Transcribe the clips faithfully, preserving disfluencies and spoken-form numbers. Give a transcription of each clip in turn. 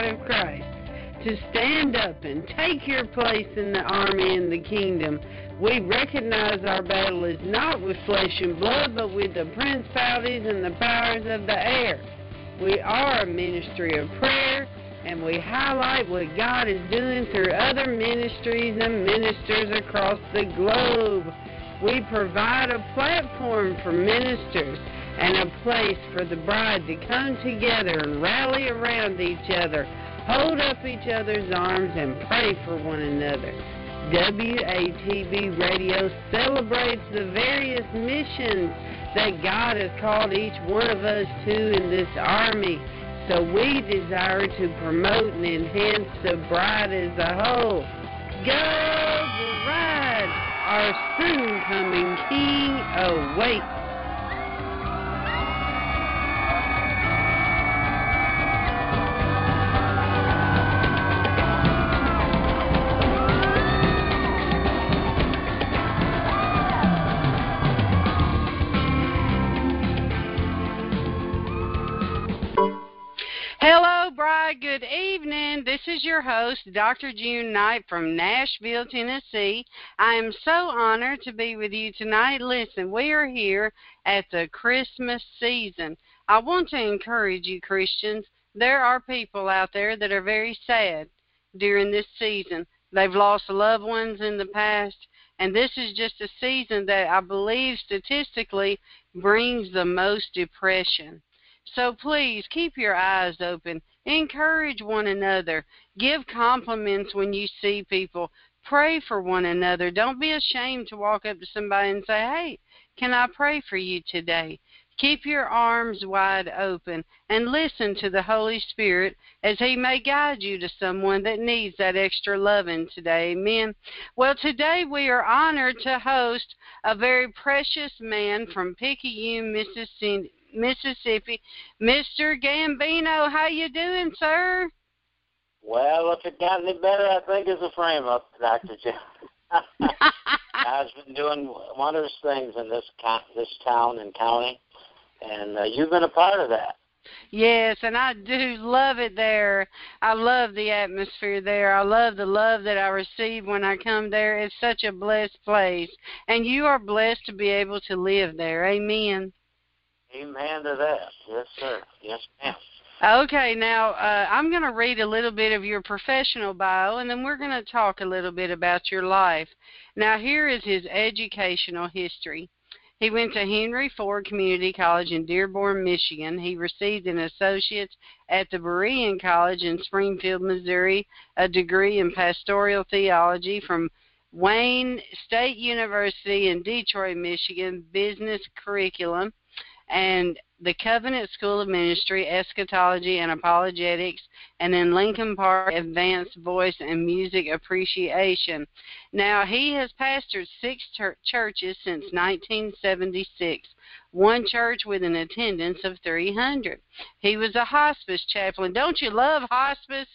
bride of Christ, to stand up and take your place in the army and the kingdom. We recognize our battle is not with flesh and blood, but with the principalities and the powers of the air. We are a ministry of prayer, and we highlight what God is doing through other ministries and ministers across the globe. We provide a platform for ministers and a place for the bride to come together and rally around each other, hold up each other's arms, and pray for one another. W A T B Radio celebrates the various missions that God has called each one of us to in this army. So we desire to promote and enhance the bride as a whole. Go bride! Our soon-coming King awaits. Hello, bride. Good evening. This is your host, Doctor June Knight from Nashville, Tennessee. I am so honored to be with you tonight. Listen, we are here at the Christmas season. I want to encourage you, Christians. There are people out there that are very sad during this season. They've lost loved ones in the past, and this is just a season that I believe statistically brings the most depression. So please keep your eyes open. Encourage one another. Give compliments when you see people. Pray for one another. Don't be ashamed to walk up to somebody and say, hey, can I pray for you today? Keep your arms wide open and listen to the Holy Spirit as He may guide you to someone that needs that extra loving today. Amen. Well, today we are honored to host a very precious man from Picayune, Mississippi. Mississippi, Mister Gambino. How you doing, sir? Well, if it got any better, I think it's a frame-up, Doctor Jim. I've been doing wondrous things in this this town and county, and uh, you've been a part of that. Yes, and I do love it there. I love the atmosphere there. I love the love that I receive when I come there. It's such a blessed place, and you are blessed to be able to live there. Amen. Amen to that. Yes, sir. Yes, ma'am. Okay, now uh, I'm going to read a little bit of your professional bio, and then we're going to talk a little bit about your life. Now, here is his educational history. He went to Henry Ford Community College in Dearborn, Michigan. He received an associate's at the Berean College in Springfield, Missouri, a degree in pastoral theology from Wayne State University in Detroit, Michigan, business curriculum, and the Covenant School of Ministry, Eschatology and Apologetics, and in Lincoln Park, Advanced Voice and Music Appreciation. Now, he has pastored six ter- churches since nineteen seventy-six, one church with an attendance of three hundred. He was a hospice chaplain. Don't you love hospice?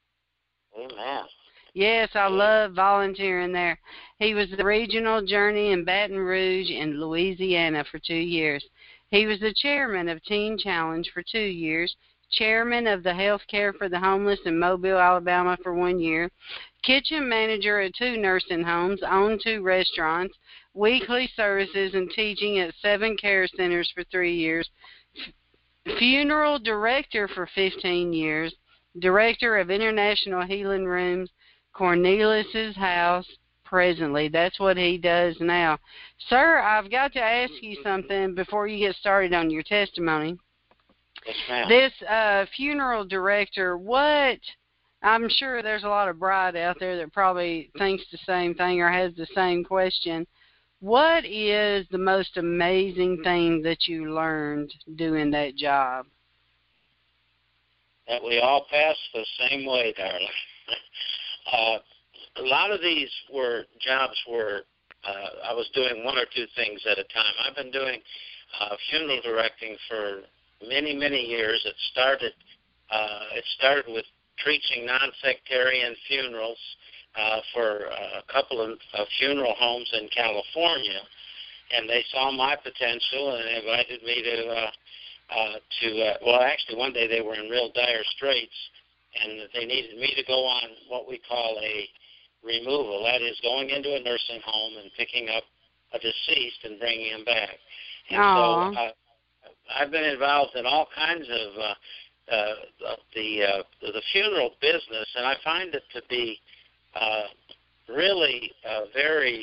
Amen. Yes, I love volunteering there. He was the regional journey in Baton Rouge in Louisiana for two years. He was the chairman of Teen Challenge for two years, chairman of the Health Care for the Homeless in Mobile, Alabama for one year, kitchen manager at two nursing homes, owned two restaurants, weekly services and teaching at seven care centers for three years, f- funeral director for fifteen years, director of International Healing Rooms, Cornelius's House, presently. That's what he does now. Sir, I've got to ask you something before you get started on your testimony. Yes, ma'am. This uh, funeral director, what, I'm sure there's a lot of bride out there that probably thinks the same thing or has the same question. What is the most amazing thing that you learned doing that job? That we all pass the same way, darling. uh, A lot of these were jobs where uh, I was doing one or two things at a time. I've been doing uh, funeral directing for many, many years. It started uh, it started with preaching non-sectarian funerals uh, for a couple of uh, funeral homes in California, and they saw my potential and invited me to uh, uh, to uh, well, actually one day they were in real dire straits. and they needed me to go on what we call a removal. That is going into a nursing home and picking up a deceased and bringing him back. And Aww. so uh, I've been involved in all kinds of uh, uh, the uh, the funeral business, and I find it to be uh, really a very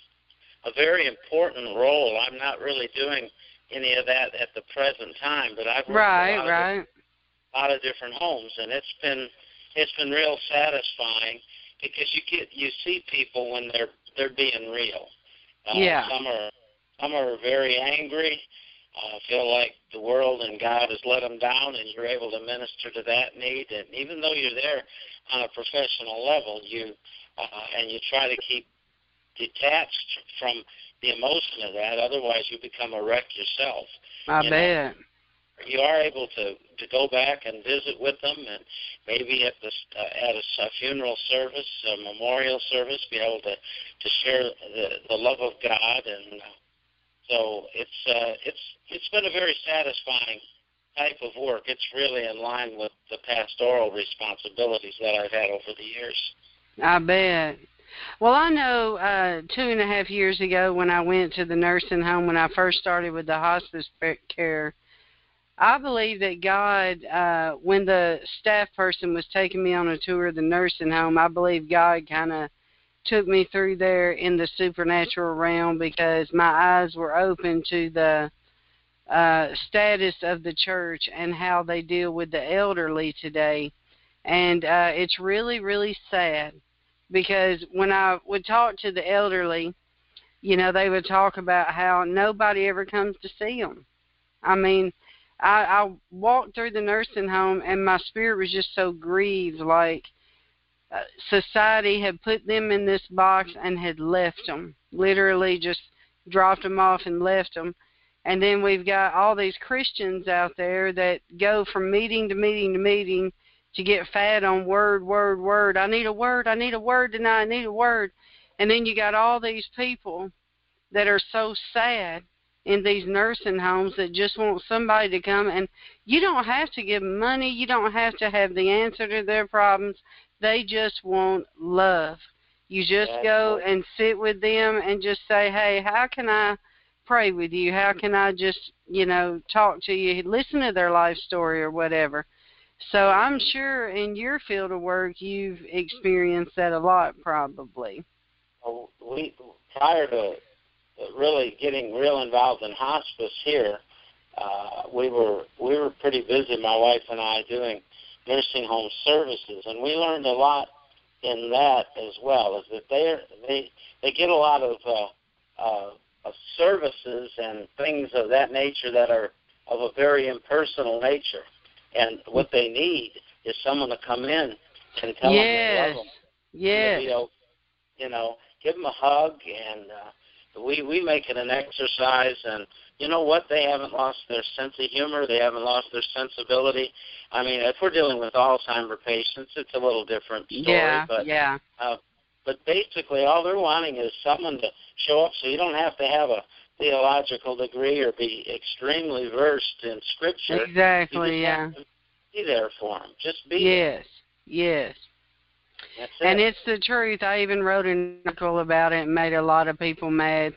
a very important role. I'm not really doing any of that at the present time, but I've worked right, a lot right. of a lot of different homes, and it's been it's been real satisfying because you get you see people when they're they're being real. Uh, yeah. Some are some are very angry. Uh, feel like the world and God has let them down, and you're able to minister to that need. And even though you're there on a professional level, you uh, and you try to keep detached from the emotion of that. Otherwise, you become a wreck yourself. I you bet. Know? You are able to, to go back and visit with them, and maybe at the uh, at a, a funeral service, a memorial service, be able to, to share the, the love of God, and uh, so it's uh, it's it's been a very satisfying type of work. It's really in line with the pastoral responsibilities that I've had over the years. I bet. Well, I know uh, two and a half years ago when I went to the nursing home, when I first started with the hospice care, I believe that God, uh, when the staff person was taking me on a tour of the nursing home, I believe God kind of took me through there in the supernatural realm because my eyes were open to the uh, status of the church and how they deal with the elderly today. And uh, it's really, really sad because when I would talk to the elderly, you know, they would talk about how nobody ever comes to see them. I mean, I, I walked through the nursing home and my spirit was just so grieved, like uh, society had put them in this box and had left them, literally just dropped them off and left them. And then we've got all these Christians out there that go from meeting to meeting to meeting to get fed on word, word, word. I need a word, I need a word tonight, I need a word. And then you got all these people that are so sad in these nursing homes that just want somebody to come, and you don't have to give them money, you don't have to have the answer to their problems. They just want love. You just That's go right. and sit with them and just say, hey, how can I pray with you? How can I just, you know, talk to you, listen to their life story or whatever. So I'm sure in your field of work you've experienced that a lot probably. Well, we prior to really getting real involved in hospice here, uh, we were we were pretty busy, my wife and I, doing nursing home services, and we learned a lot in that as well. Is that they they they get a lot of, uh, uh, of services and things of that nature that are of a very impersonal nature, and what they need is someone to come in and tell yes. them they love them. Yes. You know, you know, give them a hug, and uh, we we make it an exercise. And you know what? They haven't lost their sense of humor. They haven't lost their sensibility. I mean, if we're dealing with Alzheimer patients, it's a little different story. Yeah. But yeah. Uh, but basically, all they're wanting is someone to show up. So you don't have to have a theological degree or be extremely versed in Scripture. Exactly. You just yeah. have to be there for them. Just be Yes. Yes. That's And it. it's the truth. I even wrote an article about it and made a lot of people mad.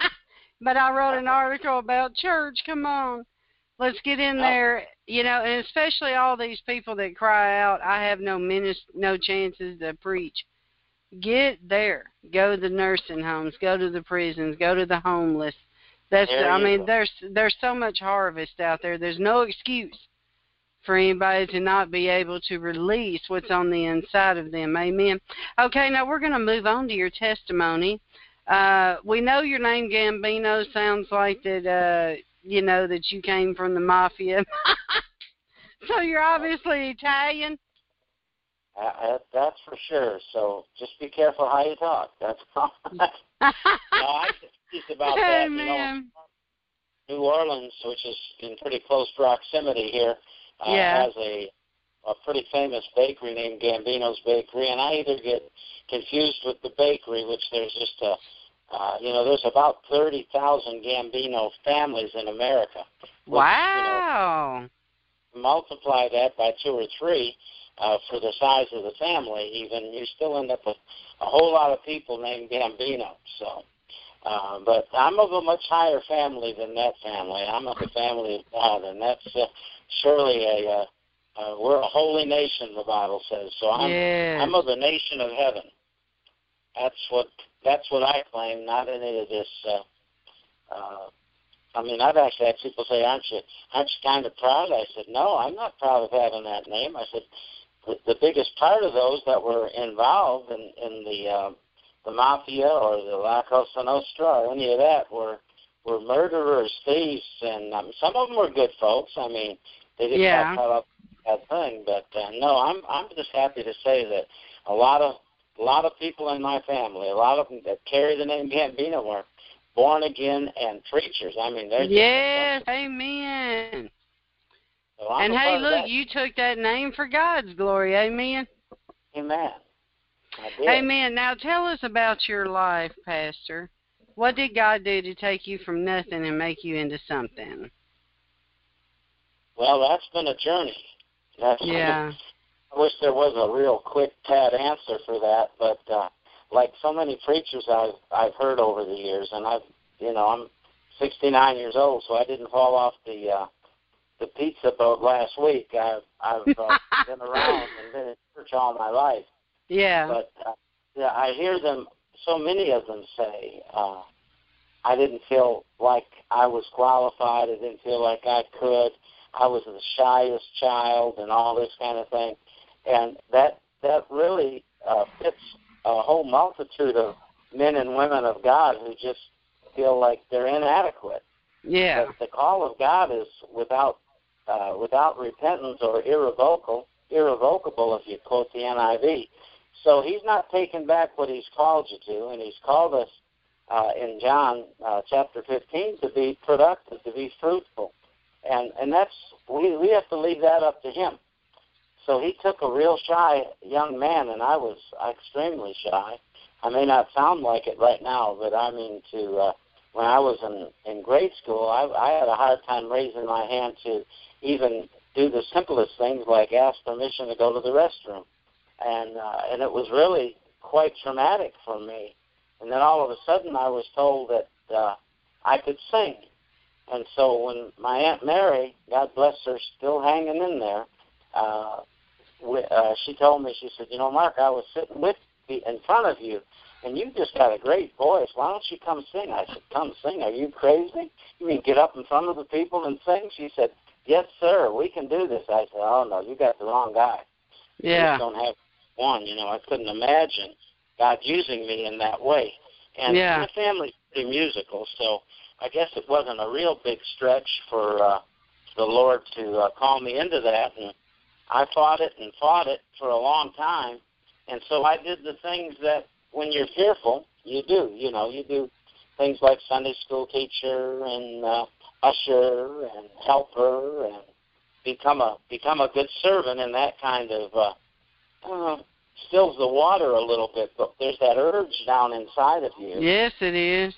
But I wrote an article about church. Come on. Let's get in there. You know, and especially all these people that cry out, I have no minis- no chances to preach. Get there. Go to the nursing homes. Go to the prisons. Go to the homeless. That's. There I you mean, go. there's there's so much harvest out there. There's no excuse for anybody to not be able to release what's on the inside of them. Amen. Okay, now we're going to move on to your testimony. Uh, we know your name Gambino sounds like that, uh, you know, that you came from the mafia. So you're obviously Italian. Uh, that's for sure. So just be careful how you talk. That's all. No, I tease about that. Amen. You know, New Orleans, which is in pretty close proximity here, uh, yeah. has a a pretty famous bakery named Gambino's Bakery, and I either get confused with the bakery, which there's just a, uh, you know, there's about thirty thousand Gambino families in America. Which, wow. You know, multiply that by two or three, uh, for the size of the family, even, you still end up with a whole lot of people named Gambino. So, uh, but I'm of a much higher family than that family. I'm of the family of God, and that's uh, surely a, uh, uh, we're a holy nation, the Bible says. So I'm, yes. I'm of the nation of heaven. That's what, that's what I claim, not any of this, uh, uh, I mean, I've actually had people say, aren't you, aren't you kind of proud? I said, no, I'm not proud of having that name. I said, the, the biggest part of those that were involved in, in the uh, the mafia or the La Cosa Nostra or any of that were were murderers, thieves, and um, some of them were good folks. I mean, they didn't yeah. have caught up with that thing. But uh, no, I'm I'm just happy to say that a lot of a lot of people in my family, a lot of them that carry the name Gambino were born again and preachers. I mean, they're yes, amen. So and hey, look, you took that name for God's glory, amen. Amen. I did. Amen. Now tell us about your life, Pastor. What did God do to take you from nothing and make you into something? Well, that's been a journey. That's, yeah. I wish there was a real quick, pat answer for that, but. Uh, Like so many preachers I've I've heard over the years, and I've you know I'm sixty-nine years old, so I didn't fall off the uh, the pizza boat last week. I've I've uh, been around and been in church all my life. Yeah. But uh, yeah, I hear them. So many of them say, uh, "I didn't feel like I was qualified. I didn't feel like I could. I was the shyest child, and all this kind of thing." And that that really uh, fits a whole multitude of men and women of God who just feel like they're inadequate. Yeah. But the call of God is without uh, without repentance or irrevocable, irrevocable if you quote the N I V. So he's not taking back what he's called you to, and he's called us uh, in John uh, chapter fifteen to be productive, to be fruitful. And and that's we, we have to leave that up to him. So he took a real shy young man, and I was extremely shy. I may not sound like it right now, but I mean, to uh, when I was in, in grade school, I, I had a hard time raising my hand to even do the simplest things like ask permission to go to the restroom. And, uh, and it was really quite traumatic for me. And then all of a sudden I was told that uh, I could sing. And so when my Aunt Mary, God bless her, still hanging in there, uh, Uh, she told me, she said, you know, Mark, I was sitting with you in front of you, and you just got a great voice. Why don't you come sing? I said, come sing? Are you crazy? You mean get up in front of the people and sing? She said, yes, sir, we can do this. I said, oh, no, you got the wrong guy. Yeah. You just don't have one. You know, I couldn't imagine God using me in that way. And yeah. my family's pretty musical, so I guess it wasn't a real big stretch for uh, the Lord to uh, call me into that. And I fought it and fought it for a long time, and so I did the things that when you're fearful, you do. You know, you do things like Sunday school teacher and uh, usher and helper and become a become a good servant, and that kind of uh, uh, stills the water a little bit, but there's that urge down inside of you. Yes, it is.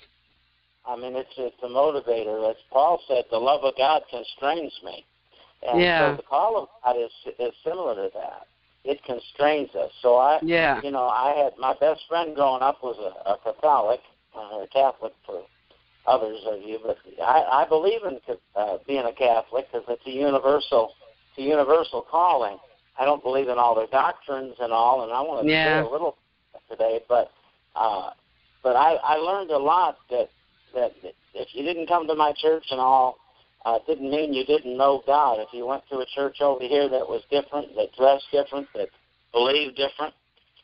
I mean, it's, it's a motivator. As Paul said, the love of God constrains me. And yeah. so the call of God is is similar to that. It constrains us. So I, yeah. you know, I had my best friend growing up was a, a Catholic, uh, a Catholic for others of you, but I, I believe in uh, being a Catholic because it's a universal, it's a universal calling. I don't believe in all their doctrines and all, and I want to yeah. share a little today. But uh, but I, I learned a lot that that if you didn't come to my church and all. Uh, it didn't mean you didn't know God. If you went to a church over here that was different, that dressed different, that believed different.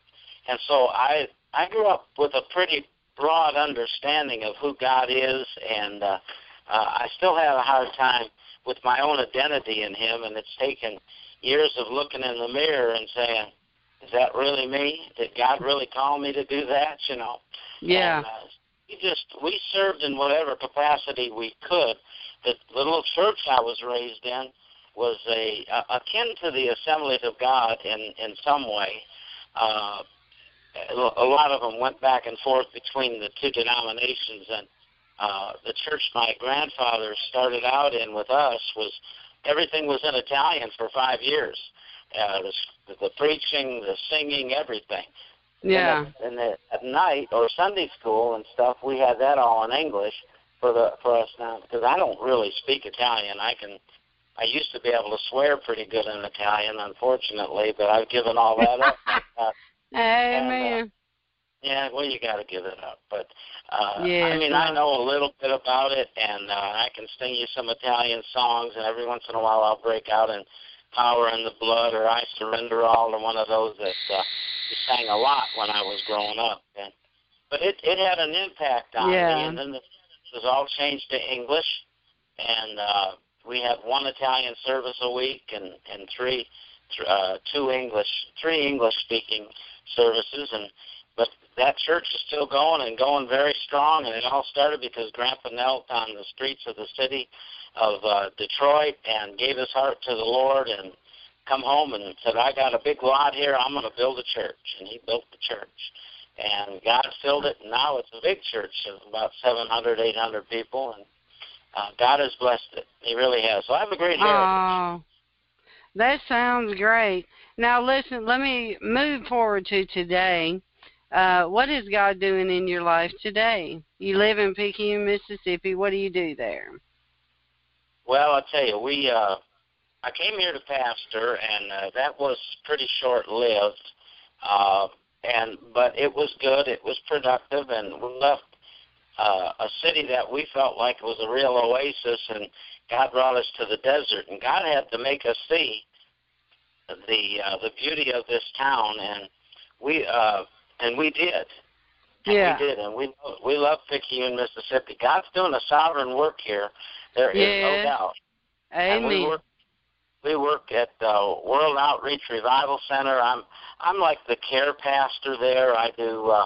And so I I grew up with a pretty broad understanding of who God is, and uh, uh, I still have a hard time with my own identity in him, and it's taken years of looking in the mirror and saying, is that really me? Did God really call me to do that? You know? Yeah. And, uh, we just, we served in whatever capacity we could. The, the little church I was raised in was a, a akin to the Assemblies of God in, in some way. Uh, a lot of them went back and forth between the two denominations, and uh, the church my grandfather started out in with us was everything was in Italian for five years. uh, the, the preaching, the singing, everything. Yeah. And, at, and at, at night or Sunday school and stuff, we had that all in English for the for us now, because I don't really speak Italian. I can. I used to be able to swear pretty good in Italian, unfortunately, but I've given all that up. Uh, Amen. and, uh, yeah, well, you got to give it up. But uh, yes, I mean, right. I know a little bit about it, and uh, I can sing you some Italian songs, and every once in a while I'll break out in Power in the Blood or I Surrender All, or one of those that uh, we sang a lot when I was growing up. And, but it, it had an impact on yeah. me, and then it was all changed to English, and uh, we have one Italian service a week and, and three, uh, two English, three English-speaking services, and but that church is still going and going very strong, and it all started because Grandpa knelt on the streets of the city of uh, Detroit and gave his heart to the Lord and come home and said, I got a big lot here, I'm going to build a church. And he built the church. And God filled it, and now it's a big church of about seven hundred, eight hundred people, and uh, God has blessed it. He really has. So I have a great heritage. Oh, that sounds great. Now, listen, let me move forward to today. Uh, what is God doing in your life today? You live in Picayune, Mississippi. What do you do there? Well, I'll tell you, we uh, I came here to pastor, and uh, that was pretty short-lived, uh, and but it was good. It was productive, and we left uh, a city that we felt like was a real oasis, and God brought us to the desert, and God had to make us see the uh, the beauty of this town, and we uh, and we did. And yeah. we did, and we we love Picayune, Mississippi. God's doing a sovereign work here. There yes. is no doubt. Amen. And we work we work at uh, World Outreach Revival Center. I'm I'm like the care pastor there. I do uh,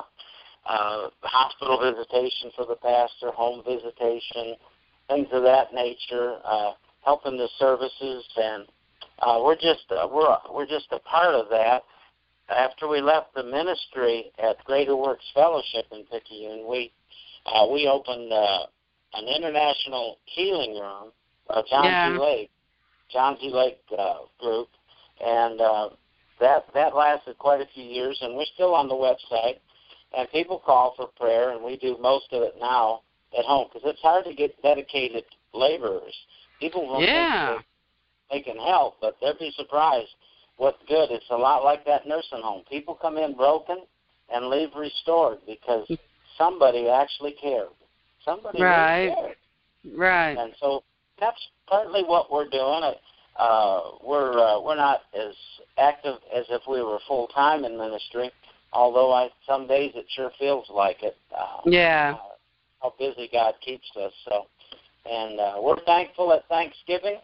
uh, hospital visitation for the pastor, home visitation, things of that nature, uh, helping the services, and uh, we're just uh, we're we're just a part of that. After we left the ministry at Greater Works Fellowship in Picayune, we uh, we opened uh, an international healing room, uh, John yeah. G. Lake, John G. Lake uh, group, and uh, that that lasted quite a few years, and we're still on the website. And people call for prayer, and we do most of it now at home because it's hard to get dedicated laborers. People will yeah. think they can help, but they'll be surprised what's good. It's a lot like that nursing home. People come in broken and leave restored because somebody actually cared. Somebody right. really cared. Right. And so that's partly what we're doing. Uh, we're uh, we're not as active as if we were full time in ministry, although I some days it sure feels like it. Uh, yeah. Uh, how busy God keeps us. So, and uh, we're thankful at Thanksgiving.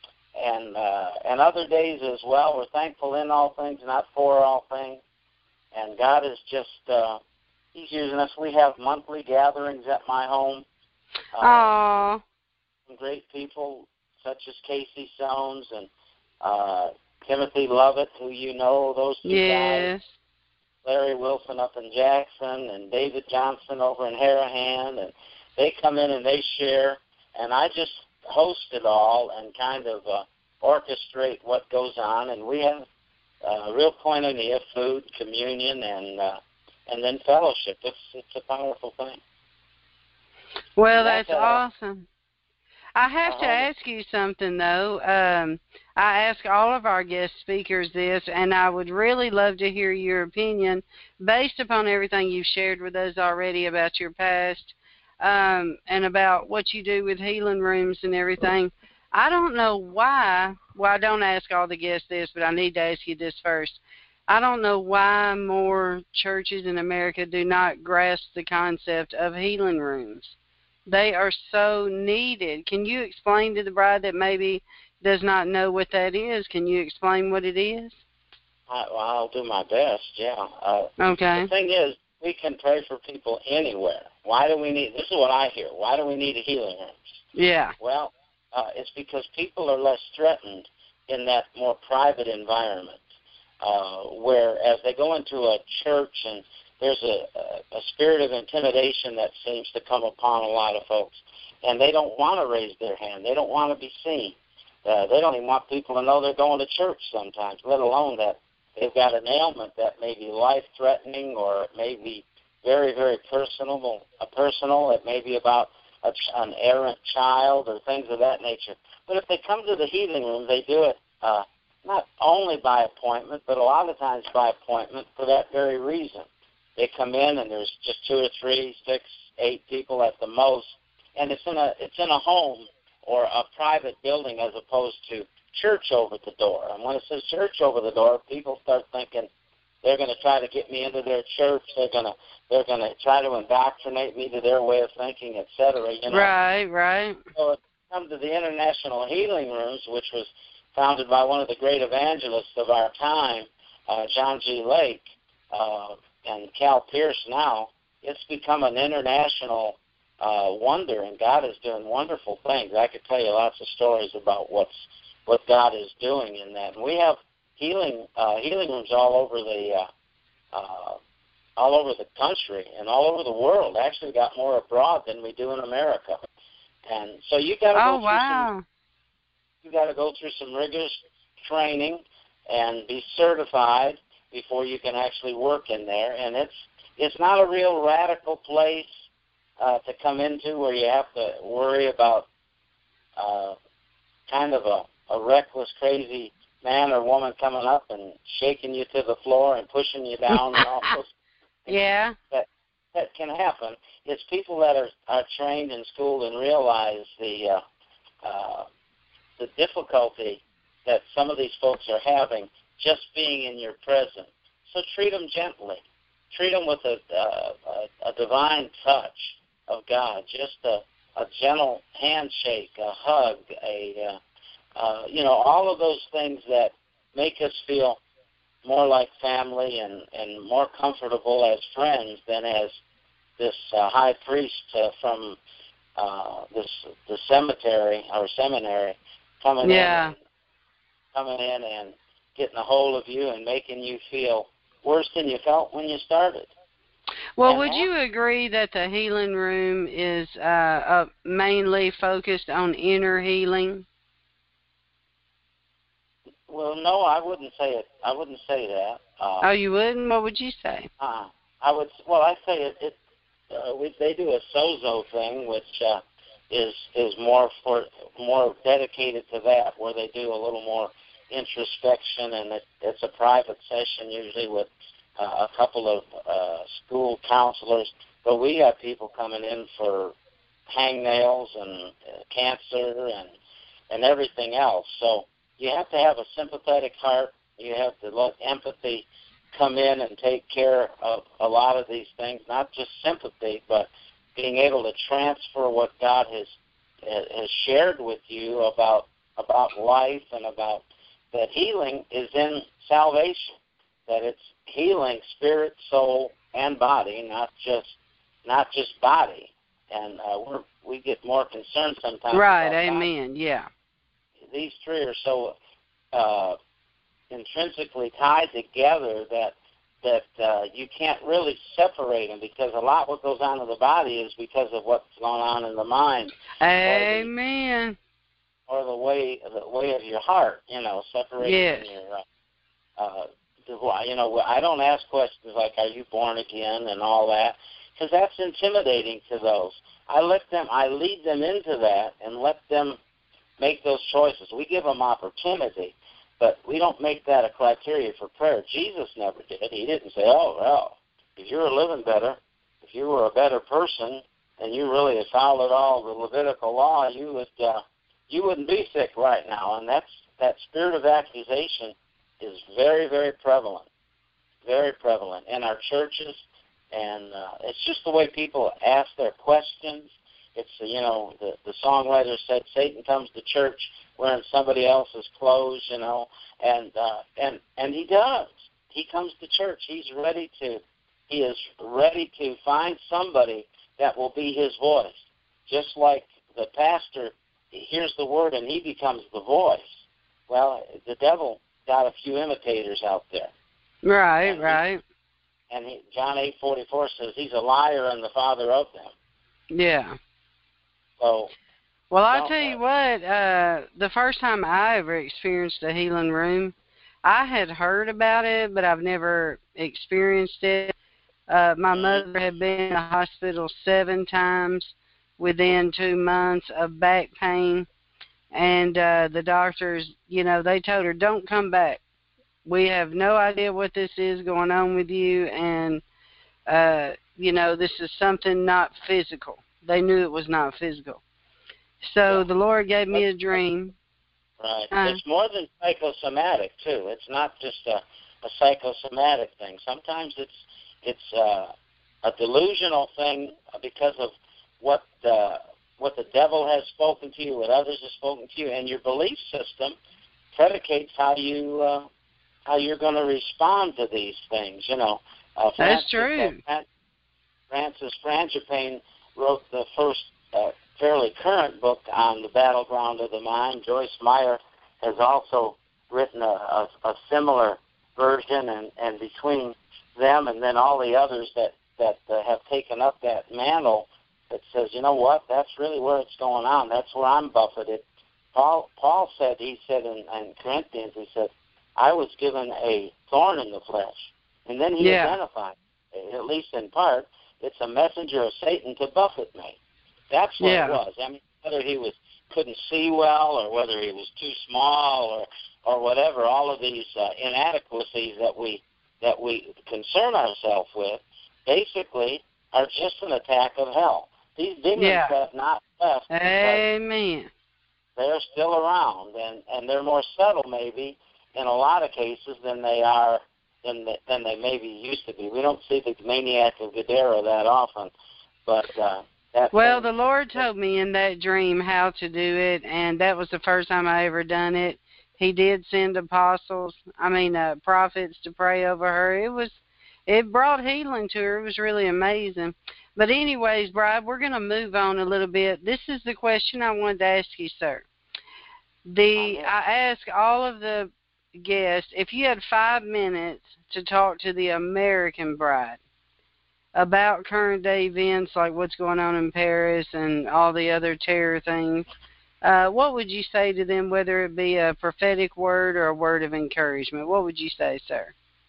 And uh, and other days as well. We're thankful in all things, not for all things. And God is just, uh, He's using us. We have monthly gatherings at my home. Uh, Aww. Some great people such as Casey Sones and uh, Timothy Lovett, who you know, those two yes. guys. Larry Wilson up in Jackson and David Johnson over in Harahan. And they come in and they share. And I just host it all and kind of uh, orchestrate what goes on, and we have a uh, real koinonia, food, communion, and uh, and then fellowship. It's it's a powerful thing. Well, that's, that's awesome. I have to ask you something though. Um, I ask all of our guest speakers this, and I would really love to hear your opinion based upon everything you've shared with us already about your past. Um, and about what you do with healing rooms and everything. I don't know why, well, I don't ask all the guests this, but I need to ask you this first. I don't know why more churches in America do not grasp the concept of healing rooms. They are so needed. Can you explain to the bride that maybe does not know what that is? Can you explain what it is? I, well, I'll do my best, yeah. Uh, okay. The thing is, we can pray for people anywhere. Why do we need, this is what I hear, why do we need a healing room? Yeah. Well, uh, it's because people are less threatened in that more private environment, uh, where as they go into a church and there's a, a, a spirit of intimidation that seems to come upon a lot of folks, and they don't want to raise their hand. They don't want to be seen. Uh, they don't even want people to know they're going to church sometimes, let alone that they've got an ailment that may be life-threatening, or it may be very, very personal. A personal. It may be about a, an errant child or things of that nature. But if they come to the healing room, they do it uh, not only by appointment, but a lot of times by appointment for that very reason. They come in and there's just two or three, six, eight people at the most, and it's in a it's in a home or a private building as opposed to church over the door. And when it says church over the door, people start thinking they're going to try to get me into their church. They're going to they're going to try to indoctrinate me to their way of thinking, et cetera. You know? Right, right. So it comes to the International Healing Rooms, which was founded by one of the great evangelists of our time, uh, John G. Lake, uh, and Cal Pierce now. It's become an international uh, wonder, and God is doing wonderful things. I could tell you lots of stories about what's what God is doing in that. And we have healing uh, healing rooms all over the uh, uh, all over the country and all over the world. Actually, got more abroad than we do in America. And so you got to oh, go through wow. some. You got to go through some rigorous training and be certified before you can actually work in there. And it's it's not a real radical place uh, to come into where you have to worry about uh, kind of a, a reckless, crazy man or woman coming up and shaking you to the floor and pushing you down and all those things. Yeah. That that can happen. It's people that are, are trained and schooled and realize the uh, uh, the difficulty that some of these folks are having just being in your presence. So treat them gently. Treat them with a, uh, a, a divine touch of God, just a, a gentle handshake, a hug, a uh, uh, you know, all of those things that make us feel more like family and, and more comfortable as friends than as this uh, high priest uh, from uh, this the cemetery or seminary coming yeah. in, and, coming in and getting a hold of you and making you feel worse than you felt when you started. Well, and would that, you agree that the healing room is uh, uh, mainly focused on inner healing? Well, no, I wouldn't say it. I wouldn't say that. Uh, oh, you wouldn't? What would you say? Uh, I would. Well, I say it. it uh, we, they do a sozo thing, which uh, is is more for more dedicated to that, where they do a little more introspection, and it, it's a private session usually with uh, a couple of uh, school counselors. But we got people coming in for hangnails and uh, cancer and and everything else. So you have to have a sympathetic heart. You have to let empathy come in and take care of a lot of these things, not just sympathy, but being able to transfer what God has has shared with you about about life and about that healing is in salvation, that it's healing spirit, soul, and body, not just not just body. And uh, we're, we get more concerned sometimes. Right, about amen, body. yeah. These three are so uh, intrinsically tied together that that uh, you can't really separate them, because a lot what goes on in the body is because of what's going on in the mind. Amen. Or the, or the way the way of your heart, you know, separating yes. your uh, uh, you know, I don't ask questions like, "Are you born again?" and all that, because that's intimidating to those. I let them, I lead them into that and let them make those choices. We give them opportunity, but we don't make that a criteria for prayer. Jesus never did. He didn't say, "Oh, well, if you were living better, if you were a better person, and you really had followed all the Levitical law, you would uh, you wouldn't be sick right now." And that's that spirit of accusation is very, very prevalent, very prevalent in our churches, and uh, it's just the way people ask their questions. It's, you know, the, the songwriter said, Satan comes to church wearing somebody else's clothes, you know, and uh, and and he does. He comes to church. He's ready to, he is ready to find somebody that will be his voice. Just like the pastor hears the word and he becomes the voice. Well, the devil got a few imitators out there. Right, and right. He, and he, John eight forty-four says he's a liar and the father of them. Yeah. So Well, I'll tell you what, uh, the first time I ever experienced a healing room, I had heard about it, but I've never experienced it. Uh, my mother had been in the hospital seven times within two months of back pain, and uh, the doctors, you know, they told her, don't come back. We have no idea what this is going on with you, and, uh, you know, this is something not physical. They knew it was not physical. So yeah. The Lord gave me a dream. Right. Uh, it's more than psychosomatic, too. It's not just a, a psychosomatic thing. Sometimes it's it's uh, a delusional thing because of what the, what the devil has spoken to you, what others have spoken to you, and your belief system predicates how you uh, how you're going to respond to these things. You know, uh, Francis, that's true. Uh, Francis Frangipane wrote the first uh, fairly current book on the battleground of the mind. Joyce Meyer has also written a, a, a similar version, and, and between them and then all the others that, that uh, have taken up that mantle that says, you know what, that's really where it's going on. That's where I'm buffeted. Paul Paul said, he said in, in Corinthians, he said, I was given a thorn in the flesh. And then he yeah. identified, at least in part, it's a messenger of Satan to buffet me. That's what yeah. it was. I mean, whether he was couldn't see well or whether he was too small or, or whatever, all of these uh, inadequacies that we that we concern ourselves with basically are just an attack of hell. These demons yeah. have not left. Amen. They're still around, and, and they're more subtle maybe in a lot of cases than they are than they, than they maybe used to be. We don't see the maniac of Gadara that often, but uh, that's well, the Lord told me in that dream how to do it, and that was the first time I ever done it. He did send apostles, I mean uh, prophets, to pray over her. It was, it brought healing to her. It was really amazing. But anyways, Bride, we're going to move on a little bit. This is the question I wanted to ask you, sir. The I ask all of the guests, if you had five minutes to talk to the American bride about current day events like what's going on in Paris and all the other terror things, uh, what would you say to them, whether it be a prophetic word or a word of encouragement? What would you say, sir?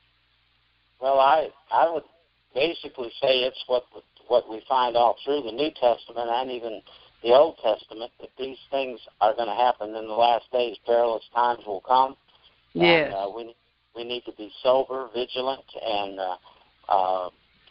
Well, I I would basically say it's what what we find all through the New Testament and even the Old Testament, that these things are going to happen in the last days. Perilous times will come. Yes. And, uh, we we need to be sober, vigilant, and uh, uh,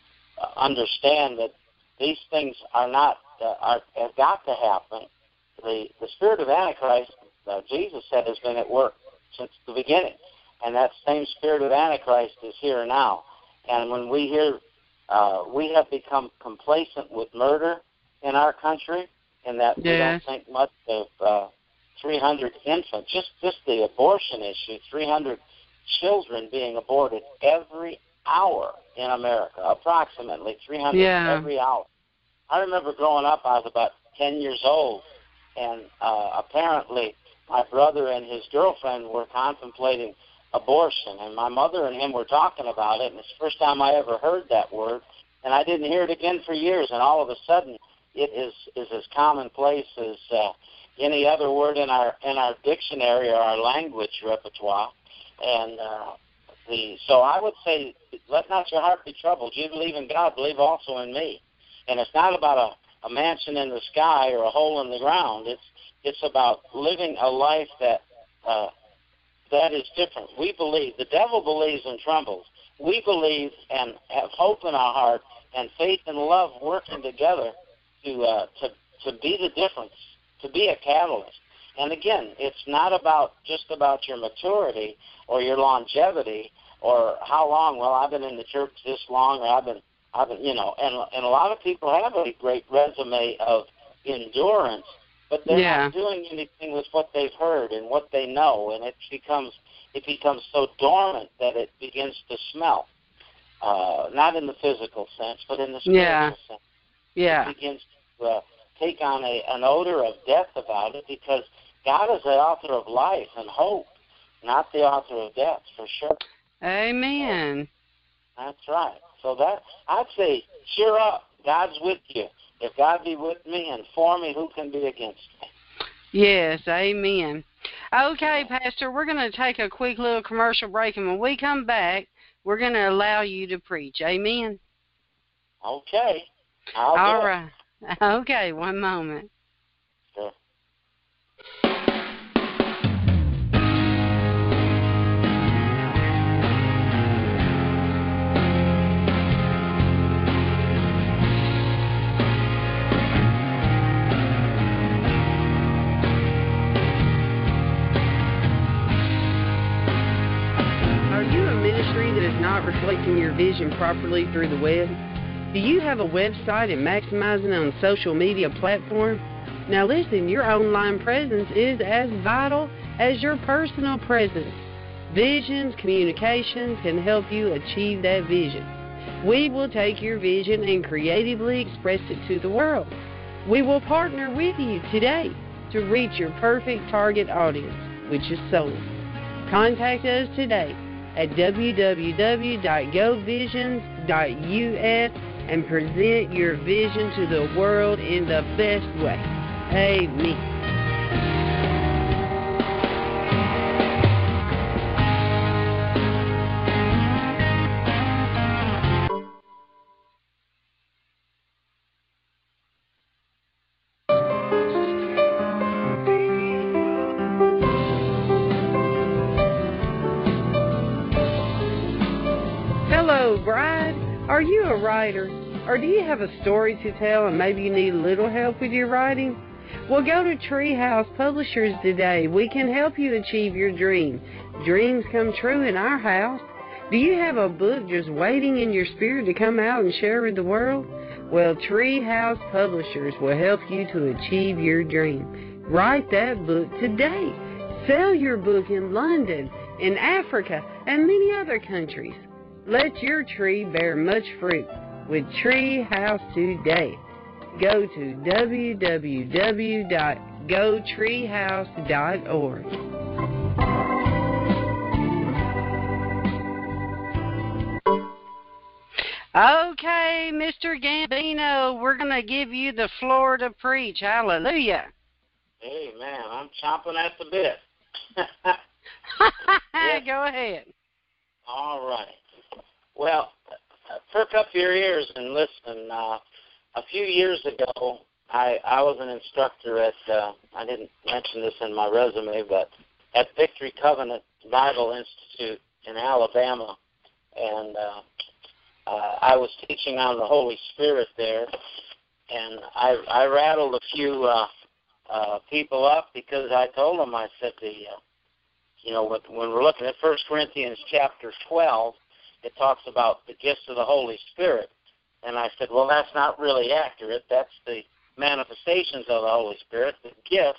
understand that these things are not uh, are have got to happen. The the spirit of Antichrist, uh, Jesus said, has been at work since the beginning, and that same spirit of Antichrist is here now. And when we hear, uh, we have become complacent with murder in our country, and that yes. we don't think much of uh, three hundred infants, just just the abortion issue, three hundred children being aborted every hour in America, approximately three hundred yeah. every hour. I remember growing up, I was about ten years old, and uh, apparently my brother and his girlfriend were contemplating abortion, and my mother and him were talking about it, and it's the first time I ever heard that word, and I didn't hear it again for years, and all of a sudden it is, is as commonplace as uh, any other word in our in our dictionary or our language repertoire. And uh, the so I would say, let not your heart be troubled. You believe in God, believe also in me. And it's not about a, a mansion in the sky or a hole in the ground. It's it's about living a life that uh, that is different. We believe. The devil believes and trembles. We believe and have hope in our heart and faith and love working together to uh, to to be the difference, to be a catalyst. And again, it's not about just about your maturity or your longevity or how long. Well, I've been in the church this long, or I've been, I've been, you know. And and a lot of people have a great resume of endurance, but they're yeah. not doing anything with what they've heard and what they know, and it becomes it becomes so dormant that it begins to smell. Uh, not in the physical sense, but in the spiritual yeah. sense. Yeah. It begins to uh, take on a, an odor of death about it, because God is the author of life and hope, not the author of death, for sure. Amen. So, that's right. So that I'd say, cheer up. God's with you. If God be with me and for me, who can be against me? Yes, amen. Okay, Pastor, we're going to take a quick little commercial break, and when we come back, we're going to allow you to preach. Amen? Okay. I'll All do right. it. Okay, one moment. Sure. Are you a ministry that is not reflecting your vision properly through the web? Do you have a website and maximizing on social media platform? Now listen, your online presence is as vital as your personal presence. Visions, communications can help you achieve that vision. We will take your vision and creatively express it to the world. We will partner with you today to reach your perfect target audience, which is souls. Contact us today at w w w dot go visions dot u s and present your vision to the world in the best way. Amen. Hello, bride. Are you a writer? Or do you have a story to tell and maybe you need a little help with your writing? Well, go to Treehouse Publishers today. We can help you achieve your dream. Dreams come true in our house. Do you have a book just waiting in your spirit to come out and share with the world? Well, Treehouse Publishers will help you to achieve your dream. Write that book today. Sell your book in London, in Africa, and many other countries. Let your tree bear much fruit with Treehouse today. Go to w w w dot go treehouse dot org. Okay, Mister Gambino, we're going to give you the floor to preach. Hallelujah. Amen. I'm chomping at the bit. Yes. Go ahead. All right. Well, perk up your ears and listen. Uh, a few years ago, I, I was an instructor at, uh, I didn't mention this in my resume, but at Victory Covenant Bible Institute in Alabama. And uh, uh, I was teaching on the Holy Spirit there. And I, I rattled a few uh, uh, people up because I told them, I said, the, uh, you know, when, when we're looking at First Corinthians chapter twelve, it talks about the gifts of the Holy Spirit. And I said, well, that's not really accurate. That's the manifestations of the Holy Spirit. The gift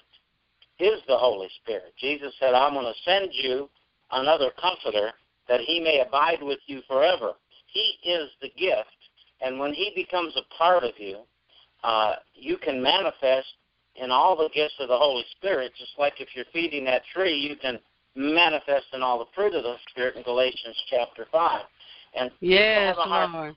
is the Holy Spirit. Jesus said, I'm going to send you another comforter that he may abide with you forever. He is the gift. And when he becomes a part of you, uh, you can manifest in all the gifts of the Holy Spirit, just like if you're feeding that tree, you can manifest in all the fruit of the Spirit in Galatians chapter five. And yes, people have a hard,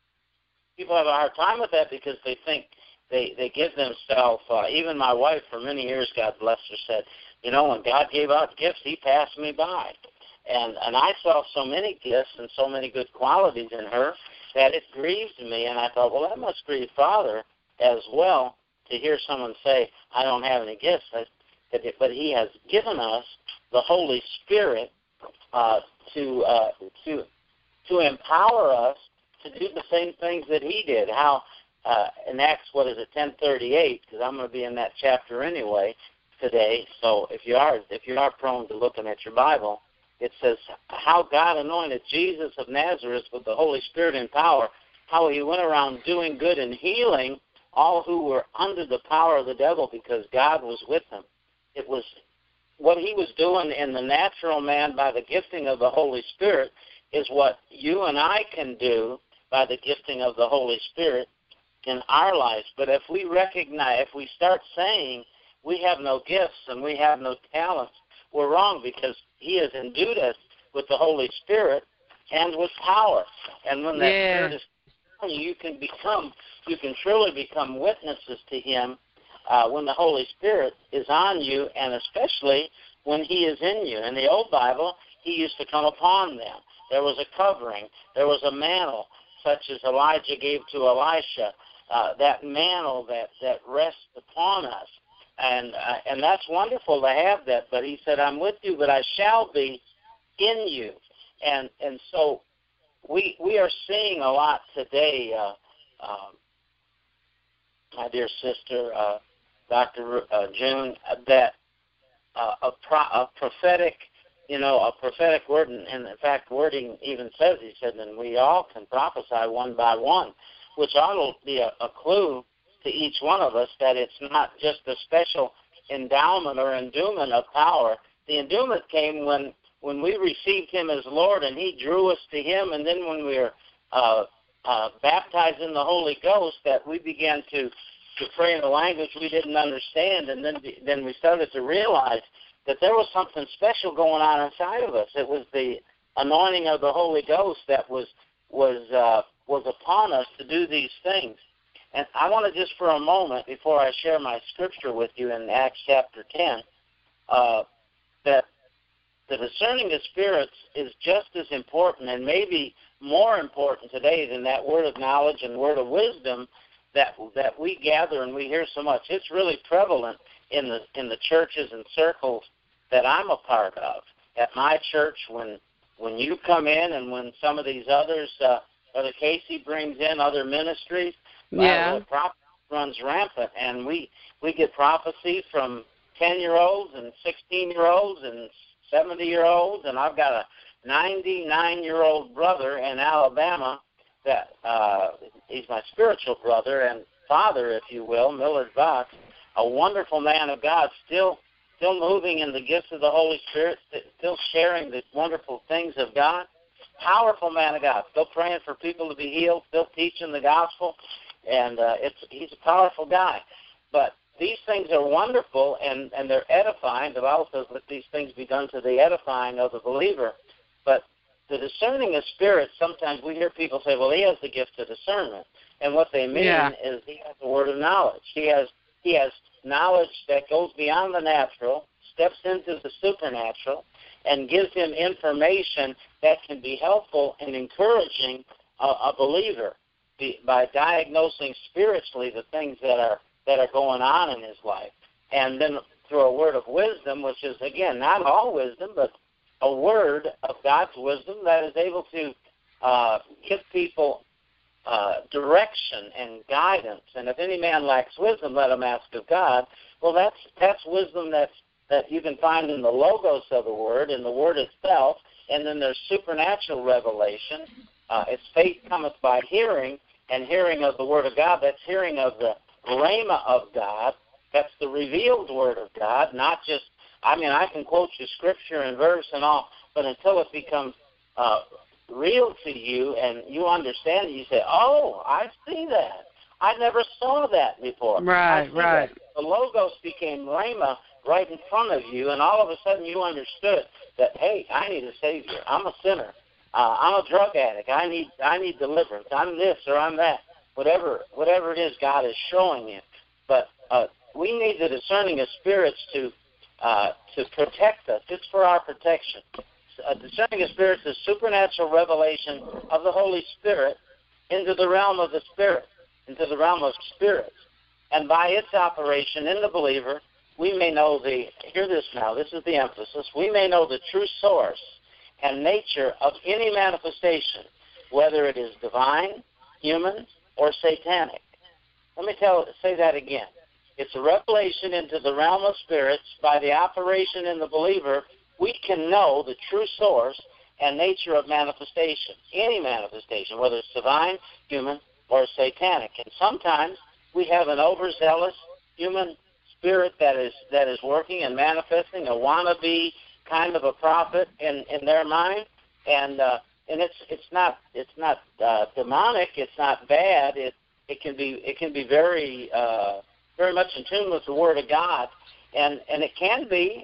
people have a hard time with that because they think they, they give themselves, uh, even my wife for many years, God bless her, said, you know, when God gave out gifts, he passed me by. And and I saw so many gifts and so many good qualities in her that it grieved me. And I thought, well, that must grieve Father as well to hear someone say, I don't have any gifts. I, but he has given us the Holy Spirit uh, to uh, to to empower us to do the same things that he did. How uh, in Acts, what is it, ten thirty-eight? Because I'm going to be in that chapter anyway today. So if you are if you are prone to looking at your Bible, it says how God anointed Jesus of Nazareth with the Holy Spirit and power. How he went around doing good and healing all who were under the power of the devil because God was with him. It was what he was doing in the natural man by the gifting of the Holy Spirit is what you and I can do by the gifting of the Holy Spirit in our lives. But if we recognize, if we start saying we have no gifts and we have no talents, we're wrong because he has endued us with the Holy Spirit and with power. And when that yeah. Spirit is you can become, you can truly become witnesses to him uh, when the Holy Spirit is on you, and especially when he is in you. In the old Bible, he used to come upon them. There was a covering. There was a mantle, such as Elijah gave to Elisha, uh, that mantle that, that rests upon us. And uh, and that's wonderful to have that. But he said, I'm with you, but I shall be in you. And and so we we are seeing a lot today, uh, um, my dear sister, uh, Doctor Uh, June, that uh, a, pro, a prophetic, you know, a prophetic word, and, and in fact, wording even says, he said, and we all can prophesy one by one, which ought to be a, a clue to each one of us that it's not just a special endowment or endowment of power. The endowment came when, when we received him as Lord and he drew us to him, and then when we were uh, uh, baptized in the Holy Ghost, that we began to, to pray in a language we didn't understand, and then, then we started to realize that there was something special going on inside of us. It was the anointing of the Holy Ghost that was, was, uh, was upon us to do these things. And I want to just for a moment, before I share my scripture with you in Acts chapter ten, uh, that the discerning of spirits is just as important and maybe more important today than that word of knowledge and word of wisdom that that we gather and we hear so much. It's really prevalent in the in the churches and circles that I'm a part of. At my church, when when you come in and when some of these others, uh, Brother Casey brings in other ministries, yeah. Uh, the prophecy runs rampant, and we, we get prophecy from ten-year-olds and sixteen-year-olds and seventy-year-olds, and I've got a ninety-nine-year-old brother in Alabama that uh, he's my spiritual brother and father, if you will, Millard Box, a wonderful man of God, still still moving in the gifts of the Holy Spirit, still sharing the wonderful things of God. Powerful man of God, still praying for people to be healed, still teaching the gospel. And uh, it's he's a powerful guy. But these things are wonderful, and, and they're edifying. The Bible says, let these things be done to the edifying of the believer. But the discerning of spirits, sometimes we hear people say, well, he has the gift of discernment. And what they mean yeah. is he has the word of knowledge. He has, he has knowledge that goes beyond the natural, steps into the supernatural, and gives him information that can be helpful in encouraging a, a believer by diagnosing spiritually the things that are that are going on in his life. And then through a word of wisdom, which is, again, not all wisdom, but a word of God's wisdom that is able to uh, give people uh, direction and guidance. And if any man lacks wisdom, let him ask of God. Well, that's that's wisdom that's, that you can find in the logos of the word, in the word itself, and then there's supernatural revelation. Uh, it's faith cometh by hearing, and hearing of the Word of God. That's hearing of the rhema of God. That's the revealed Word of God, not just, I mean, I can quote you scripture and verse and all, but until it becomes uh, real to you and you understand it, you say, oh, I see that. I never saw that before. Right, right. That. The Logos became rhema right in front of you, and all of a sudden you understood that, hey, I need a Savior. I'm a sinner. Uh, I'm a drug addict. I need I need deliverance. I'm this or I'm that. Whatever whatever it is God is showing you. But uh, we need the discerning of spirits to uh, to protect us. It's for our protection. A discerning of spirits is supernatural revelation of the Holy Spirit into the realm of the Spirit, into the realm of spirits. And by its operation in the believer, we may know the, hear this now, this is the emphasis, we may know the true source and nature of any manifestation, whether it is divine, human, or satanic. Let me tell, say that again. It's a revelation into the realm of spirits. By the operation in the believer, we can know the true source and nature of manifestation, any manifestation, whether it's divine, human, or satanic. And sometimes we have an overzealous human spirit that is that is working and manifesting, a wannabe kind of a prophet in, in their mind, and uh, and it's it's not it's not uh, demonic, it's not bad. It it can be it can be very uh, very much in tune with the Word of God, and and it can be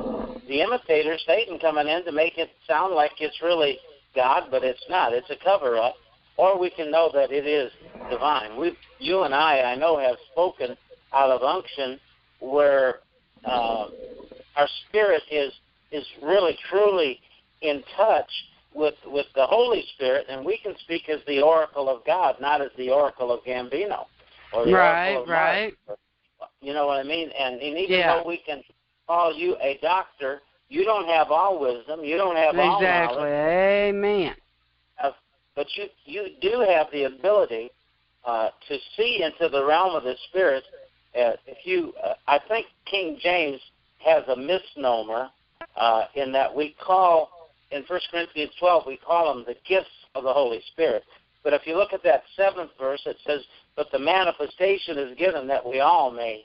the imitator, Satan, coming in to make it sound like it's really God, but it's not. It's a cover up. Or we can know that it is divine. We, you and I, I know, have spoken out of unction, where uh, our spirit is is really truly in touch with with the Holy Spirit, and we can speak as the oracle of God, not as the oracle of Gambino or the right, oracle of right. Mark. You know what I mean? And, and even Yeah. though we can call you a doctor, you don't have all wisdom. You don't have all Exactly. knowledge. Amen. But you you do have the ability uh, to see into the realm of the spirit. Uh, if you, uh, I think King James has a misnomer uh, in that we call in First Corinthians twelve we call them the gifts of the Holy Spirit. But if you look at that seventh verse, it says, "But the manifestation is given that we all may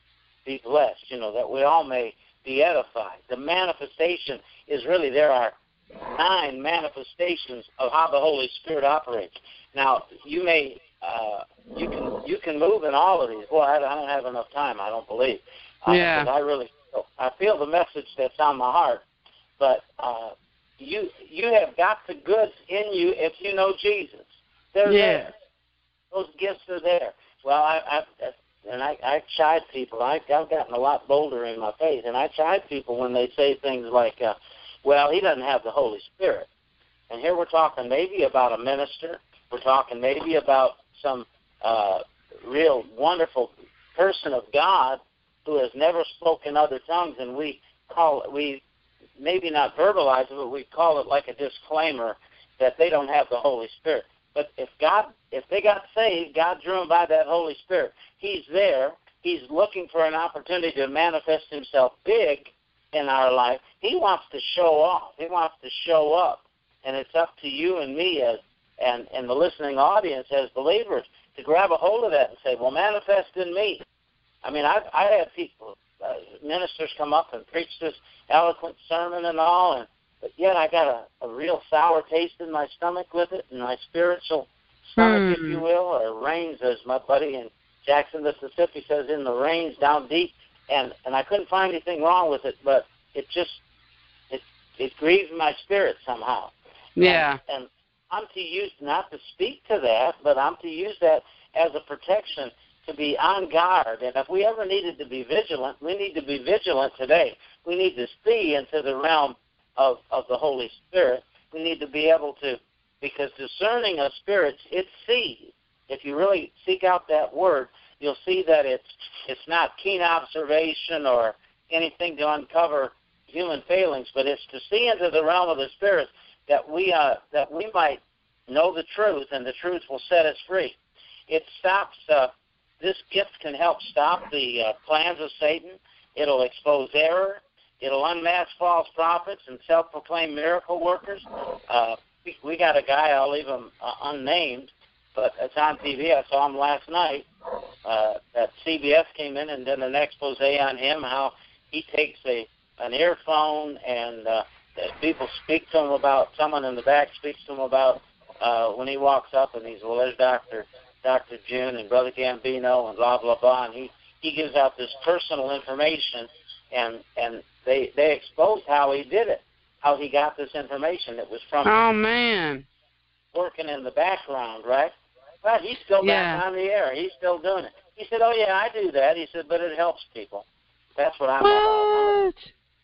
be blessed." You know, that we all may be edified. The manifestation is really there are nine manifestations of how the Holy Spirit operates. Now, you may, uh, you can you can move in all of these. Boy, I, I don't have enough time. I don't believe. Uh, Yeah. I really, I feel the message that's on my heart. But uh, you you have got the goods in you if you know Jesus. They're Yeah. there. Those gifts are there. Well, I, I and I, I chide people. I, I've gotten a lot bolder in my faith, and I chide people when they say things like, uh, well, he doesn't have the Holy Spirit. And here we're talking maybe about a minister. We're talking maybe about some uh, real wonderful person of God who has never spoken other tongues, and we call it, we maybe not verbalize it, but we call it like a disclaimer that they don't have the Holy Spirit. But if God, if they got saved, God drew them by that Holy Spirit. He's there. He's looking for an opportunity to manifest himself big in our life. He wants to show off. He wants to show up. And it's up to you and me as and, and the listening audience as believers to grab a hold of that and say, well, manifest in me. I mean, I've, I had people, uh, ministers come up and preach this eloquent sermon and all, and but yet I got a, a real sour taste in my stomach with it, in my spiritual stomach, Hmm. if you will, or reigns, as my buddy in Jackson, Mississippi says, in the reigns down deep. And, and I couldn't find anything wrong with it, but it just, it it grieved my spirit somehow. Yeah. And, and I'm to use, not to speak to that, but I'm to use that as a protection to be on guard. And if we ever needed to be vigilant, we need to be vigilant today. We need to see into the realm of, of the Holy Spirit. We need to be able to, because discerning of spirits, it sees. If you really seek out that word, you'll see that it's it's not keen observation or anything to uncover human failings, but it's to see into the realm of the Spirit that we uh, that we might know the truth, and the truth will set us free. It stops. Uh, this gift can help stop the uh, plans of Satan. It'll expose error. It'll unmask false prophets and self-proclaimed miracle workers. Uh, we, we got a guy, I'll leave him uh, unnamed, but it's on T V. I saw him last night. Uh, that C B S came in and did an expose on him, how he takes a an earphone and uh, people speak to him about, someone in the back speaks to him about uh, when he walks up and he's, well, there's Doctor Doctor June and Brother Gambino and blah, blah, blah. And he, he gives out this personal information, and, and they, they expose how he did it, how he got this information. It was from Oh, man. working in the background, right? But he's still Yeah. back on the air. He's still doing it. He said, oh, yeah, I do that. He said, but it helps people. That's what I'm about. What?